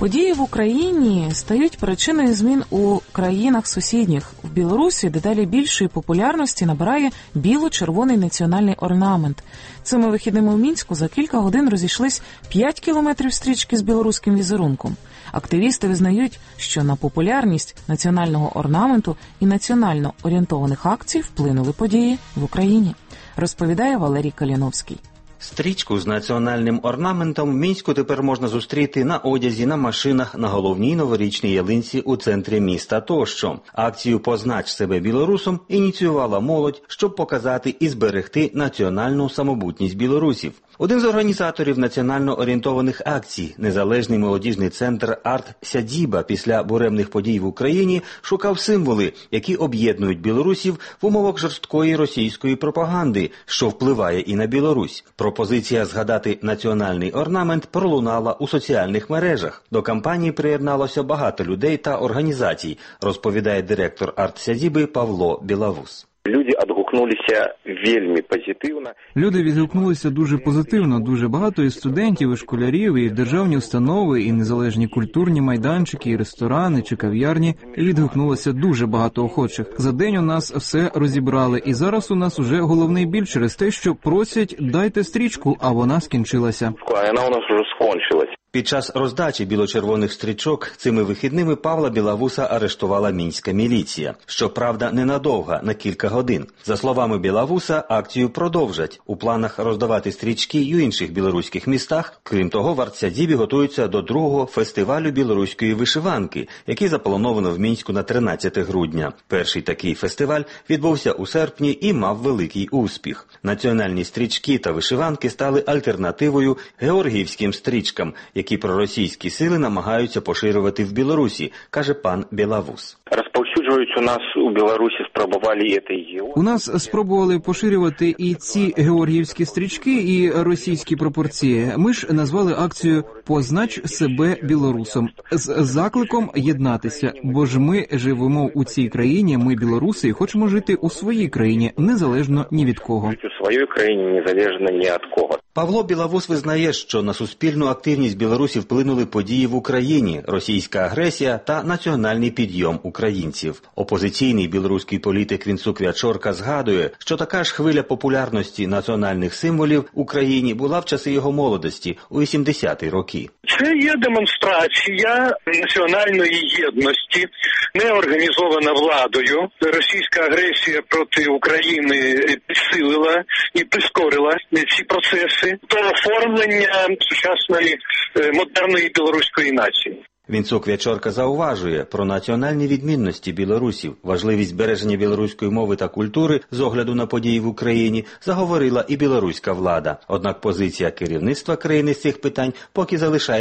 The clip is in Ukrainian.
Події в Україні стають причиною змін у країнах сусідніх. В Білорусі дедалі більшої популярності набирає біло-червоний національний орнамент. Цими вихідними в Мінську за кілька годин розійшлись 5 кілометрів стрічки з білоруським візерунком. Активісти визнають, що на популярність національного орнаменту і національно орієнтованих акцій вплинули події в Україні, розповідає Валерій Каліновський. Стрічку з національним орнаментом в Мінську тепер можна зустріти на одязі, на машинах, на головній новорічній ялинці у центрі міста тощо. Акцію «Познач себе білорусом» ініціювала молодь, щоб показати і зберегти національну самобутність білорусів. Один з організаторів національно орієнтованих акцій, незалежний молодіжний центр «Арт-Сядзіба», після буремних подій в Україні шукав символи, які об'єднують білорусів в умовах жорсткої російської пропаганди, що впливає і на Білорусь. Пропозиція згадати національний орнамент пролунала у соціальних мережах. До кампанії приєдналося багато людей та організацій, розповідає директор «Арт-Сядзіби» Павло Білавус. Люди відгукнулися вельми позитивно. Люди відгукнулися дуже позитивно. Дуже багато і студентів, і школярів, і державні установи, і незалежні культурні майданчики, і ресторани, чи кав'ярні. Відгукнулося дуже багато охочих. За день у нас все розібрали. І зараз у нас уже головний біль через те, що просять «дайте стрічку», а вона скінчилася. Вона у нас вже скончилась. Під час роздачі біло-червоних стрічок цими вихідними Павла Білавуса арештувала мінська міліція. Щоправда, ненадовго, на кілька годин. За словами Білавуса, акцію продовжать. У планах роздавати стрічки й у інших білоруських містах. Крім того, в Арт-Сядзібі готуються до другого фестивалю білоруської вишиванки, який заплановано в Мінську на 13 грудня. Перший такий фестиваль відбувся у серпні і мав великий успіх. Національні стрічки та вишиванки стали альтернативою георгіївським стрічкам, які проросійські сили намагаються поширювати в Білорусі, каже пан Білавус. Розповсюджують у нас у Білорусі спробували це. У нас спробували поширювати і ці георгіївські стрічки, і російські пропорції. Ми ж назвали акцію «Познач себе білорусом» з закликом єднатися, бо ж ми живемо у цій країні, ми білоруси, і хочемо жити у своїй країні, незалежно ні від кого. У своїй країні незалежно ні від кого. Павло Білавус визнає, що на суспільну активність білорусів вплинули події в Україні, російська агресія та національний підйом українців. Опозиційний білоруський політик Вінцук Вячорка згадує, що така ж хвиля популярності національних символів в Україні була в часи його молодості, у 80-ті роки. Це є демонстрація національної єдності, не організована владою. Російська агресія проти України підсилила і прискорила ці процеси до оформлення сучасної модерної білоруської нації. Вінцук Вячорка зауважує, про національні відмінності білорусів, важливість збереження білоруської мови та культури з огляду на події в Україні заговорила і білоруська влада. Однак позиція керівництва країни з цих питань поки залишає